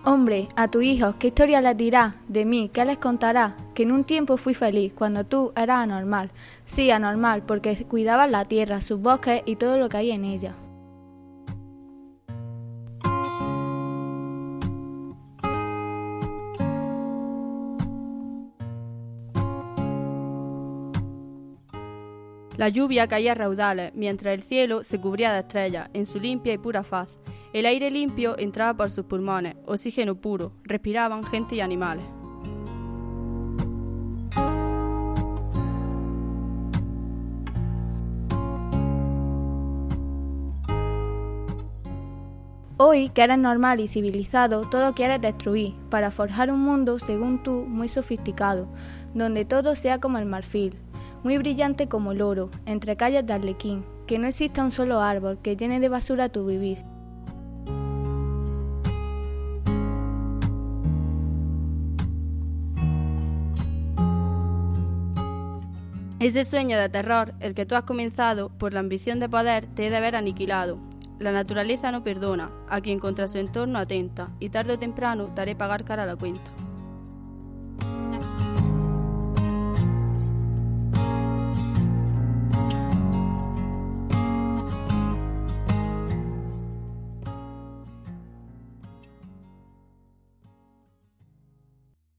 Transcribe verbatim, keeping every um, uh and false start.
Hombre, a tus hijos, ¿qué historia les dirás? De mí, ¿qué les contarás? Que en un tiempo fui feliz, cuando tú eras anormal. Sí, anormal, porque cuidabas la tierra, sus bosques y todo lo que hay en ella. La lluvia caía a raudales, mientras el cielo se cubría de estrellas, en su limpia y pura faz. El aire limpio entraba por sus pulmones, oxígeno puro, respiraban gente y animales. Hoy, que eres normal y civilizado, todo quieres destruir, para forjar un mundo, según tú, muy sofisticado, donde todo sea como el marfil, muy brillante como el oro, entre calles de arlequín, que no exista un solo árbol que llene de basura tu vivir. Ese sueño de terror, el que tú has comenzado, por la ambición de poder, te he de ver aniquilado. La naturaleza no perdona a quien contra su entorno atenta, y tarde o temprano te haré pagar cara la cuenta.